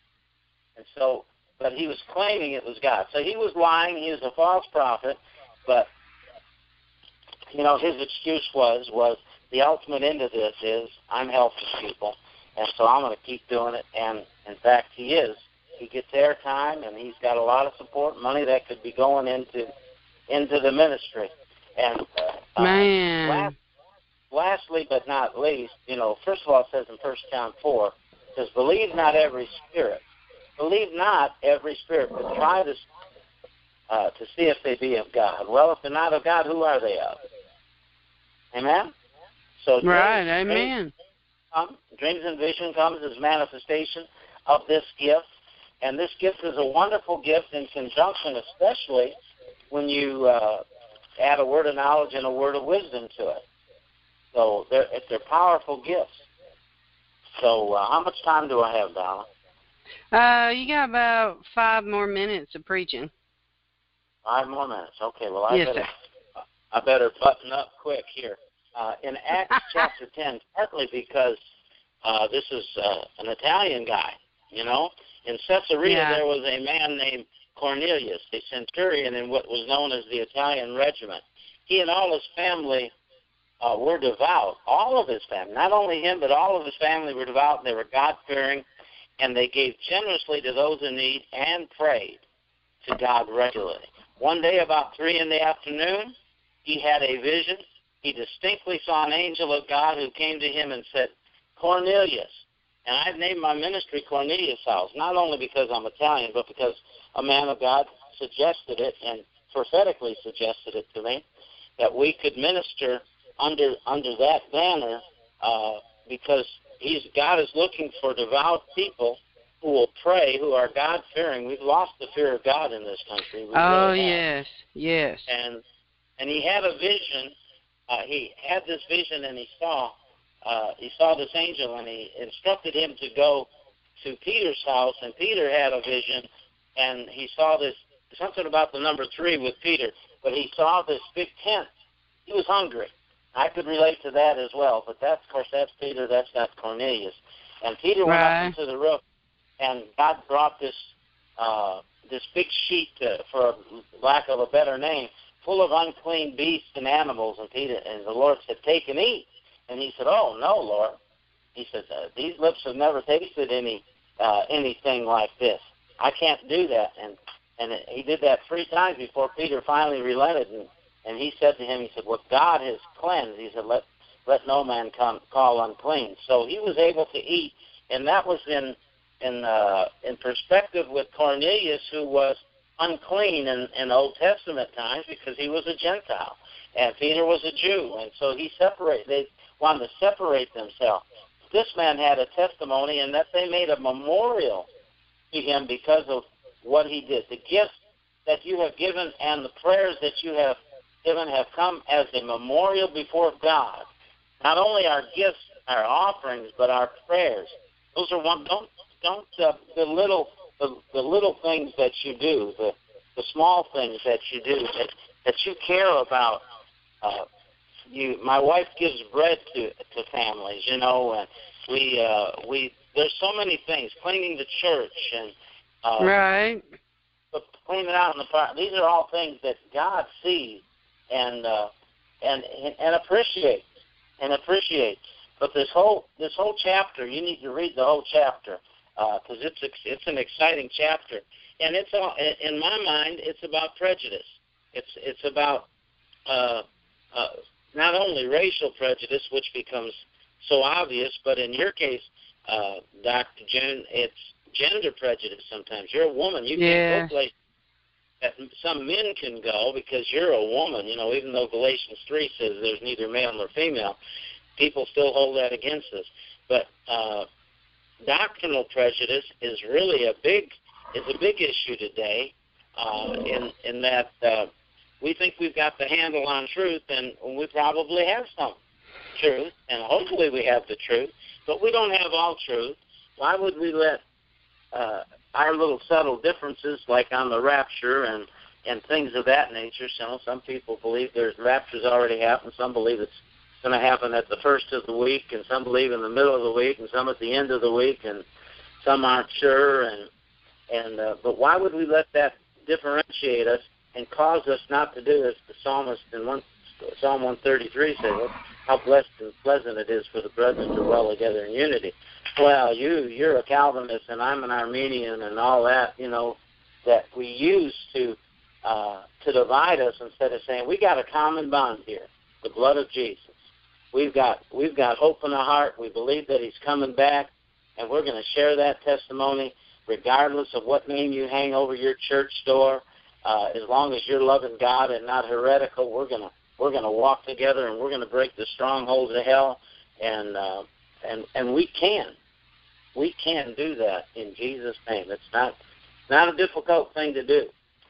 And so, but he was claiming it was God. So he was lying. He was a false prophet. But, you know, his excuse was, was the ultimate end of this is I'm helping people. And so I'm going to keep doing it. And, in fact, he is. He gets airtime, and he's got a lot of support, money that could be going into into the ministry. And uh, Man. Uh, last, lastly, but not least, you know, first of all, it says in First John four, it says, believe not every spirit. Believe not every spirit, but try to, uh, to see if they be of God. Well, if they're not of God, who are they of? Amen? So Right, dreams, amen. Dreams, come, dreams and vision comes as manifestation of this gift. And this gift is a wonderful gift in conjunction, especially when you uh, add a word of knowledge and a word of wisdom to it. So they're, they're powerful gifts. So uh, how much time do I have, Donna? Uh, you got about five more minutes of preaching. Five more minutes. Okay, well, I Yes, better, sir. I better button up quick here. uh, in Acts chapter ten, partly because uh, this is uh, an Italian guy, you know. In Caesarea, yeah. there was a man named Cornelius, a centurion in what was known as the Italian regiment. He and all his family uh, were devout. All of his family, not only him, but all of his family were devout. They were God-fearing, and they gave generously to those in need and prayed to God regularly. One day, about three in the afternoon, he had a vision. He distinctly saw an angel of God who came to him and said, Cornelius. And I've named my ministry Cornelius House, not only because I'm Italian, but because a man of God suggested it and prophetically suggested it to me, that we could minister under under that banner uh, because he's God is looking for devout people who will pray, who are God-fearing. We've lost the fear of God in this country. We oh, really yes, yes. And, and he had a vision. Uh, he had this vision, and he saw Uh, he saw this angel, and he instructed him to go to Peter's house, and Peter had a vision, and he saw this, something about the number three with Peter, but he saw this big tent. He was hungry. I could relate to that as well, but that's, of course, that's Peter, that's not Cornelius. And Peter went right. up into the roof, and God brought this uh, this big sheet, uh, for lack of a better name, full of unclean beasts and animals, and Peter and the Lord said, take and eat. And he said, oh, no, Lord. He said, uh, these lips have never tasted any uh, anything like this. I can't do that. And and he did that three times before Peter finally relented. And, and he said to him, he said, what God has cleansed, he said, let let no man come, call unclean. So he was able to eat. And that was in in uh, in perspective with Cornelius, who was unclean in, in Old Testament times because he was a Gentile. And Peter was a Jew. And so he separated. They wanted to separate themselves. This man had a testimony, and that they made a memorial to him because of what he did. The gifts that you have given and the prayers that you have given have come as a memorial before God. Not only our gifts, our offerings, but our prayers. Those are one. Don't don't uh, belittle the, the little things that you do, the the small things that you do that that you care about. Uh, You, my wife gives bread to to families, you know, and we uh, we there's so many things, cleaning the church and uh, right, cleaning out in the park. These are all things that God sees and uh, and and appreciates and appreciates. But this whole this whole chapter, you need to read the whole chapter because uh, it's it's an exciting chapter, and it's all, in my mind, it's about prejudice. It's it's about uh, uh, not only racial prejudice, which becomes so obvious, but in your case, uh, Doctor June, it's gender prejudice sometimes. You're a woman. You yeah. can't go places that some men can go because you're a woman. You know, even though Galatians three says there's neither male nor female, people still hold that against us. But uh, doctrinal prejudice is really a big is a big issue today uh, in, in that uh, we think we've got the handle on truth, and we probably have some truth, and hopefully we have the truth, but we don't have all truth. Why would we let uh, our little subtle differences, like on the rapture and, and things of that nature, so some people believe there's rapture's already happened, some believe it's going to happen at the first of the week, and some believe in the middle of the week, and some at the end of the week, and some aren't sure, and and uh, but why would we let that differentiate us and cause us not to do as the psalmist in one, Psalm one thirty-three says, how blessed and pleasant it is for the brethren to dwell together in unity. Well, you, you're a Calvinist, and I'm an Armenian, and all that, you know, that we use to uh, to divide us instead of saying we got a common bond here, the blood of Jesus. We've got we've got hope in our heart. We believe that he's coming back, and we're going to share that testimony regardless of what name you hang over your church door. Uh, as long as you're loving God and not heretical, we're gonna we're gonna walk together, and we're gonna break the strongholds of hell, and uh, and and we can we can do that in Jesus' name. It's not not a difficult thing to do.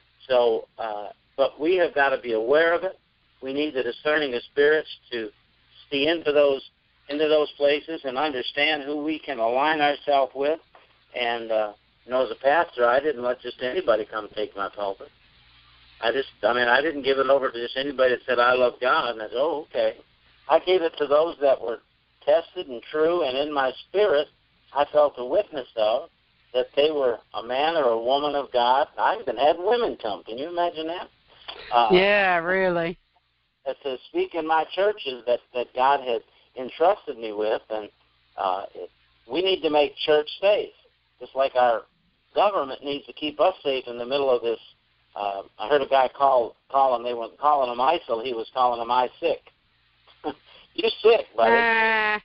So, uh, but we have got to be aware of it. We need the discerning of spirits to see into those into those places and understand who we can align ourselves with. And uh, you know, as a pastor, I didn't let just anybody come take my pulpit. I just, I mean, I didn't give it over to just anybody that said, I love God, and I said, oh, okay. I gave it to those that were tested and true, and in my spirit, I felt a witness of that they were a man or a woman of God. I even had women come. Can you imagine that? Uh, yeah, really. To speak in my churches that, that God had entrusted me with, and uh, it, we need to make church safe, just like our government needs to keep us safe in the middle of this. Uh, I heard a guy call call him. They weren't calling him ISIL. He was calling him I sick. You sick, buddy? Uh,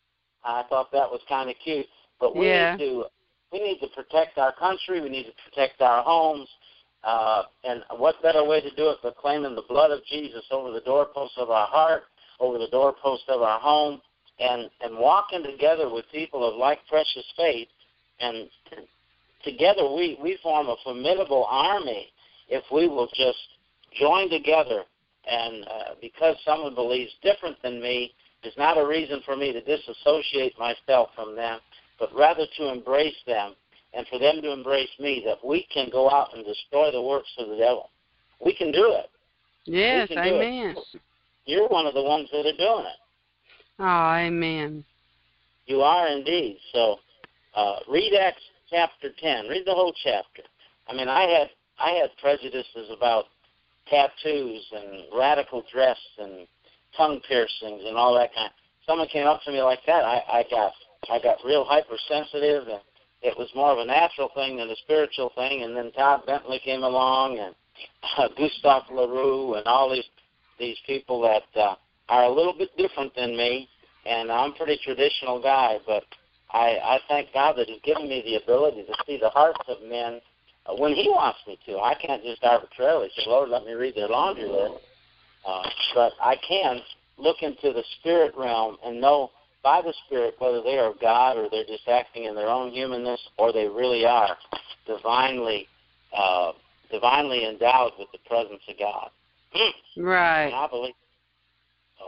I thought that was kind of cute. But we yeah. need to we need to protect our country. We need to protect our homes. Uh, and what better way to do it but claiming the blood of Jesus over the doorposts of our heart, over the doorposts of our home, and, and walking together with people of like precious faith. And together we, we form a formidable army if we will just join together. And uh, because someone believes different than me is not a reason for me to disassociate myself from them, but rather to embrace them and for them to embrace me, that we can go out and destroy the works of the devil. We can do it. Yes, amen. It. You're one of the ones that are doing it. Oh, amen. You are indeed. So uh, read Acts chapter ten. Read the whole chapter. I mean, I had I had prejudices about tattoos and radical dress and tongue piercings and all that kind. Someone came up to me like that. I, I got I got real hypersensitive, and it was more of a natural thing than a spiritual thing. And then Todd Bentley came along, and uh, Gustave LaRue, and all these these people that uh, are a little bit different than me. And I'm a pretty traditional guy, but I, I thank God that He's given me the ability to see the hearts of men uh, when He wants me to. I can't just arbitrarily say, Lord, let me read their laundry list. Uh, but I can look into the spirit realm and know by the Spirit whether they are of God or they're just acting in their own humanness, or they really are divinely uh, divinely endowed with the presence of God. Right. And I believe so.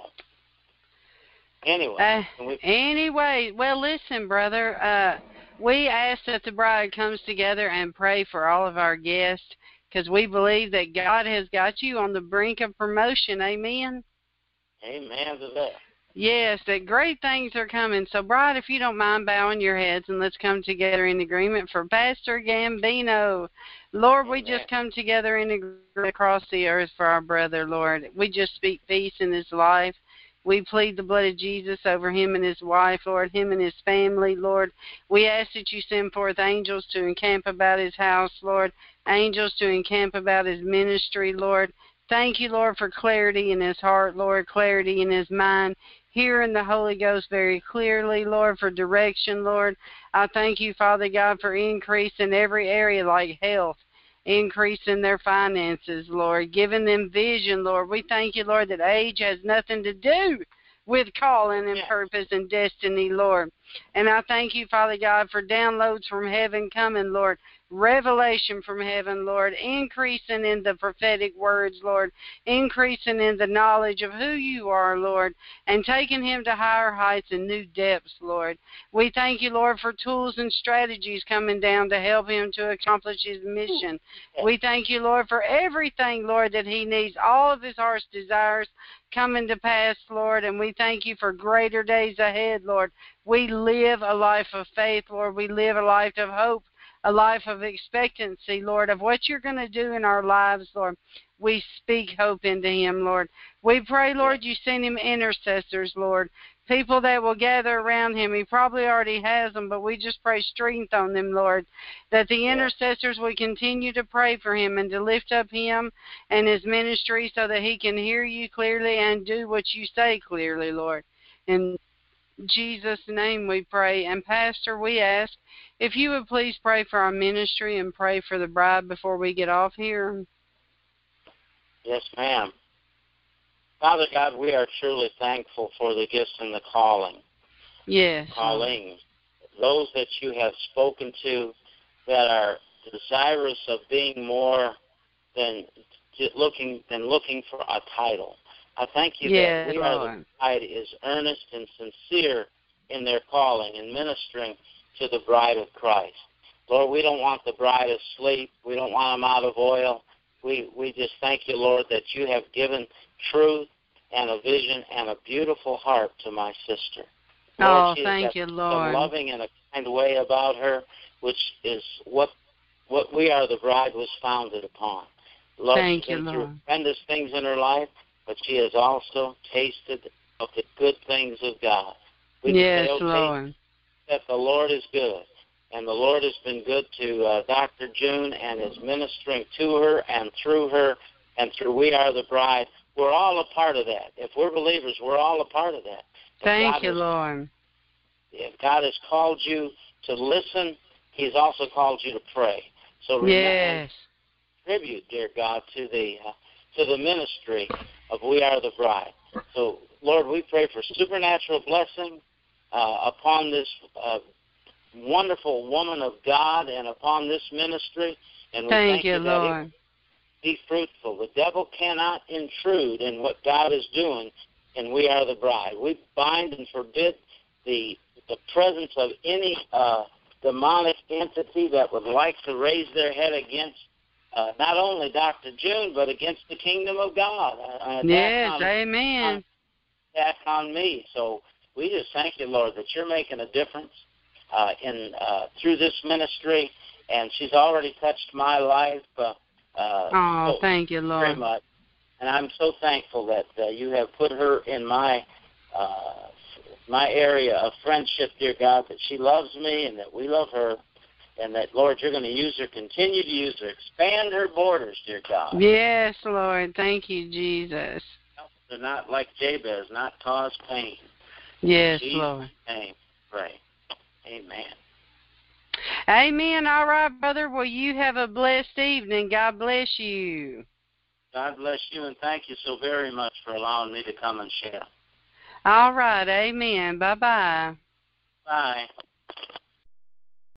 Anyway. Uh, we, anyway, well, listen, brother. Uh, we ask that the bride comes together and pray for all of our guests, because we believe that God has got you on the brink of promotion. Amen? Amen to that. Yes, that great things are coming. So, bride, if you don't mind bowing your heads, and let's come together in agreement for Pastor Gambino. Lord, we just come together in agreement across the earth for our brother, Lord. We just speak peace in his life. We plead the blood of Jesus over him and his wife, Lord, him and his family, Lord. We ask that you send forth angels to encamp about his house, Lord, angels to encamp about his ministry, Lord. Thank you, Lord, for clarity in his heart, Lord, clarity in his mind. Hearing the Holy Ghost very clearly, Lord, for direction, Lord. I thank you, Father God, for increase in every area like health, increase in their finances, Lord, giving them vision, Lord. We thank you, Lord, that age has nothing to do with calling and purpose and destiny, Lord. And I thank you, Father God, for downloads from heaven coming, Lord. Revelation from heaven, Lord, increasing in the prophetic words, Lord, increasing in the knowledge of who you are, Lord, and taking him to higher heights and new depths, Lord. We thank you, Lord, for tools and strategies coming down to help him to accomplish his mission. We thank you, Lord, for everything, Lord, that he needs, all of his heart's desires coming to pass, Lord, and we thank you for greater days ahead, Lord. We live a life of faith, Lord. We live a life of hope, a life of expectancy, Lord, of what you're going to do in our lives, Lord. We speak hope into him, Lord. We pray, Lord, you send him intercessors, Lord, people that will gather around him. He probably already has them, but we just pray strength on them, Lord, that the intercessors will continue to pray for him and to lift up him and his ministry so that he can hear you clearly and do what you say clearly, Lord. In Jesus' name we pray. And Pastor, we ask if you would please pray for our ministry and pray for the bride before we get off here. Yes, ma'am. Father God, we are truly thankful for the gifts and the calling. Yes. Calling. Those that you have spoken to that are desirous of being more than looking than looking for a title. I thank you yes, that we Lord. are the bride is earnest and sincere in their calling and ministering to the bride of Christ. Lord, we don't want the bride asleep. We don't want them out of oil. We we just thank you, Lord, that you have given truth and a vision and a beautiful heart to my sister. Oh, Lord, she thank has you, got Lord. a loving and a kind way about her, which is what what We Are the Bride was founded upon. Lord, Thank she's you, been through Lord. tremendous things in her life, but she has also tasted of the good things of God. We can Yes, say, okay, Lord. that the Lord is good. And the Lord has been good to uh, Doctor June and is ministering to her and through her and through We Are the Bride. We're all a part of that. If we're believers, we're all a part of that. If Thank God you, has, Lord. If God has called you to listen, He's also called you to pray. So remember, Yes. tribute, dear God, to the uh, to the ministry of We Are the Bride. So, Lord, we pray for supernatural blessing uh, upon this uh, wonderful woman of God and upon this ministry. And we Thank thank you, you that Lord. it be fruitful. The devil cannot intrude in what God is doing, and We Are the Bride. We bind and forbid the the presence of any uh, demonic entity that would like to raise their head against uh, not only Doctor June, but against the kingdom of God. Uh, Yes, on, amen. on, attack on me. So we just thank you, Lord, that you're making a difference uh, in uh, through this ministry, and she's already touched my life. Uh, uh, Oh, so thank you, Lord. very much. And I'm so thankful that uh, you have put her in my uh, my area of friendship, dear God, that she loves me and that we love her, and that, Lord, you're going to use her, continue to use her, expand her borders, dear God. Yes, Lord. Thank you, Jesus. To not, like Jabez, not cause pain. Yes, In Jesus' Lord. name, pray. Amen. Amen. All right, brother. Well, you have a blessed evening. God bless you. God bless you, and thank you so very much for allowing me to come and share. All right. Amen. Bye-bye. Bye.